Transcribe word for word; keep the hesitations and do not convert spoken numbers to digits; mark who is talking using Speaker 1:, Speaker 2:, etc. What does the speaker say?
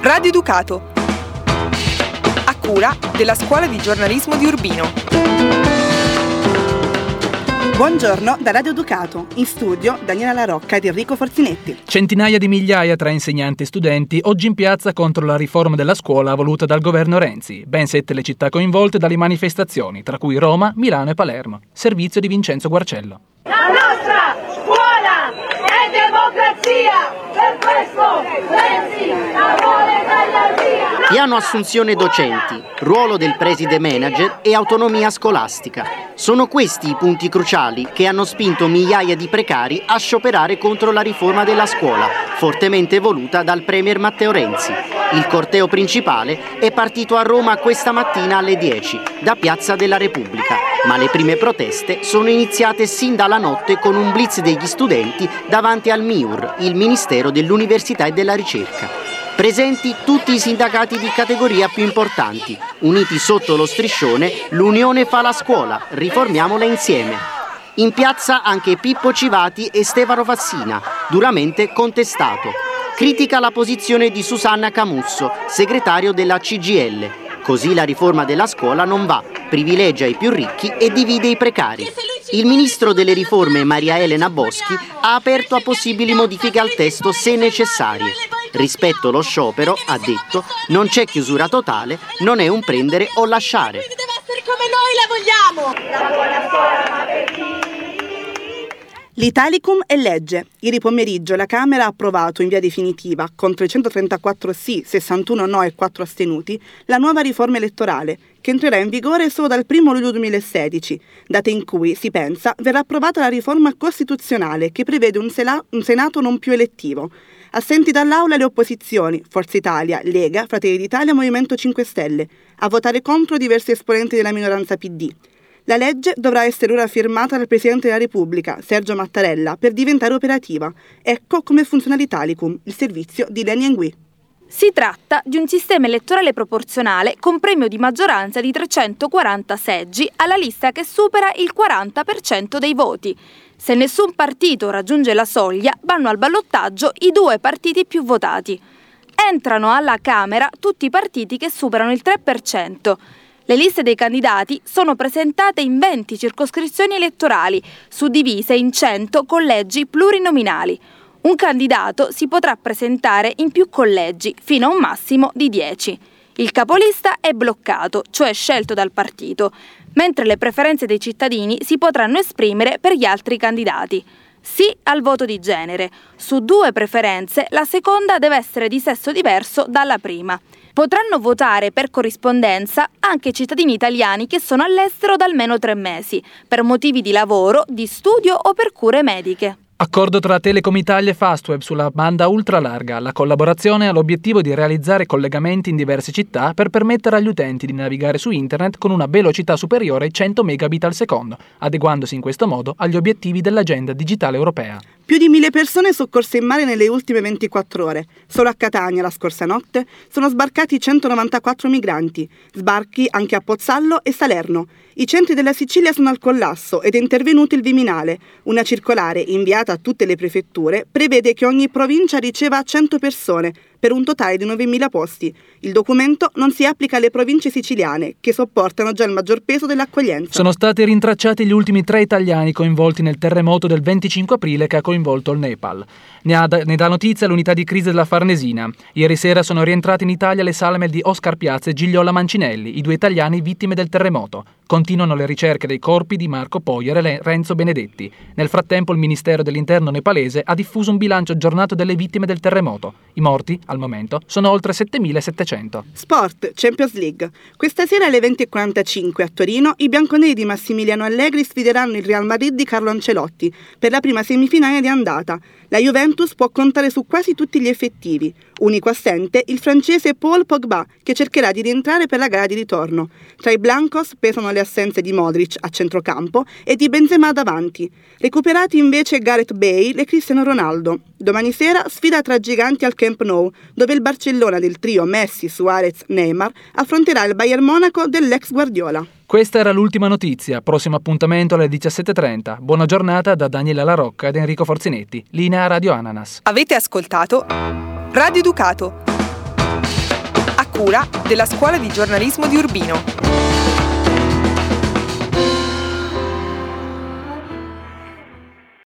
Speaker 1: Radio Ducato, a cura della Scuola di Giornalismo di Urbino.
Speaker 2: Buongiorno da Radio Ducato, in studio Daniela La Rocca ed Enrico Forzinetti.
Speaker 3: Centinaia di migliaia tra insegnanti e studenti oggi in piazza contro la riforma della scuola voluta dal governo Renzi. Ben sette le città coinvolte dalle manifestazioni, tra cui Roma, Milano e Palermo. Servizio di Vincenzo Guarcello.
Speaker 4: La nostra scuola è democrazia, per questo Renzi la vuole tagliare via.
Speaker 5: Piano assunzione docenti, ruolo del preside manager e autonomia scolastica. Sono questi i punti cruciali che hanno spinto migliaia di precari a scioperare contro la riforma della scuola, fortemente voluta dal premier Matteo Renzi. Il corteo principale è partito a Roma questa mattina alle dieci, da Piazza della Repubblica, ma le prime proteste sono iniziate sin dalla notte con un blitz degli studenti davanti al M I U R, il Ministero dell'Università e della Ricerca. Presenti tutti i sindacati di categoria più importanti, uniti sotto lo striscione "L'Unione fa la scuola, riformiamola insieme". In piazza anche Pippo Civati e Stefano Fassina, duramente contestato. Critica la posizione di Susanna Camusso, segretario della C G I L. Così la riforma della scuola non va, privilegia i più ricchi e divide i precari. Il ministro delle riforme Maria Elena Boschi ha aperto a possibili modifiche al testo se necessarie. Rispetto allo sciopero, ha detto, non c'è chiusura totale, non è un prendere o lasciare.
Speaker 4: Deve essere come noi la vogliamo! La buona scuola, ma per chi?
Speaker 2: L'Italicum è legge. Ieri pomeriggio la Camera ha approvato in via definitiva, con trecentotrentaquattro sì, sessantuno no e quattro astenuti, la nuova riforma elettorale, che entrerà in vigore solo dal primo luglio duemilasedici, data in cui, si pensa, verrà approvata la riforma costituzionale che prevede un, sela- un Senato non più elettivo. Assenti dall'Aula le opposizioni, Forza Italia, Lega, Fratelli d'Italia, Movimento cinque Stelle, a votare contro diversi esponenti della minoranza P D. La legge dovrà essere ora firmata dal Presidente della Repubblica, Sergio Mattarella, per diventare operativa. Ecco come funziona l'Italicum, il servizio di Leni Engui.
Speaker 6: Si tratta di un sistema elettorale proporzionale con premio di maggioranza di trecentoquaranta seggi alla lista che supera il quaranta per cento dei voti. Se nessun partito raggiunge la soglia, vanno al ballottaggio i due partiti più votati. Entrano alla Camera tutti i partiti che superano il tre per cento. Le liste dei candidati sono presentate in venti circoscrizioni elettorali, suddivise in cento collegi plurinominali. Un candidato si potrà presentare in più collegi, fino a un massimo di dieci. Il capolista è bloccato, cioè scelto dal partito, mentre le preferenze dei cittadini si potranno esprimere per gli altri candidati. Sì al voto di genere. Su due preferenze, la seconda deve essere di sesso diverso dalla prima. Potranno votare per corrispondenza anche cittadini italiani che sono all'estero da almeno tre mesi, per motivi di lavoro, di studio o per cure mediche.
Speaker 3: Accordo tra Telecom Italia e Fastweb sulla banda ultralarga. La collaborazione ha l'obiettivo di realizzare collegamenti in diverse città per permettere agli utenti di navigare su internet con una velocità superiore ai cento megabit al secondo, adeguandosi in questo modo agli obiettivi dell'agenda digitale europea.
Speaker 2: Più di mille persone soccorse in mare nelle ultime ventiquattro ore. Solo a Catania, la scorsa notte, sono sbarcati centonovantaquattro migranti. Sbarchi anche a Pozzallo e Salerno. I centri della Sicilia sono al collasso ed è intervenuto il Viminale. Una circolare inviata a tutte le prefetture prevede che ogni provincia riceva cento persone, per un totale di novemila posti. Il documento non si applica alle province siciliane, che sopportano già il maggior peso dell'accoglienza.
Speaker 3: Sono stati rintracciati gli ultimi tre italiani coinvolti nel terremoto del venticinque aprile che ha coinvolto il Nepal. Ne, ha, ne dà notizia l'unità di crisi della Farnesina. Ieri sera sono rientrate in Italia le salme di Oscar Piazza e Gigliola Mancinelli, i due italiani vittime del terremoto. Continuano le ricerche dei corpi di Marco Poier e Renzo Benedetti. Nel frattempo il Ministero dell'Interno nepalese ha diffuso un bilancio aggiornato delle vittime del terremoto. I morti, al momento, sono oltre settemilasettecento.
Speaker 2: Sport, Champions League. Questa sera alle venti e quarantacinque a Torino i bianconeri di Massimiliano Allegri sfideranno il Real Madrid di Carlo Ancelotti per la prima semifinale di andata. La Juventus può contare su quasi tutti gli effettivi. Unico assente il francese Paul Pogba, che cercherà di rientrare per la gara di ritorno. Tra i blancos pesano le assenze di Modric a centrocampo e di Benzema davanti. Recuperati invece Gareth Bale e Cristiano Ronaldo. Domani sera sfida tra giganti al Camp Nou, dove il Barcellona del trio Messi, Suarez, Neymar affronterà il Bayern Monaco dell'ex Guardiola.
Speaker 3: Questa era l'ultima notizia. Prossimo appuntamento alle diciassette e trenta. Buona giornata da Daniela La Rocca ed Enrico Forzinetti. Linea Radio Ananas.
Speaker 1: Avete ascoltato Radio Ducato. cura della Scuola di Giornalismo di Urbino.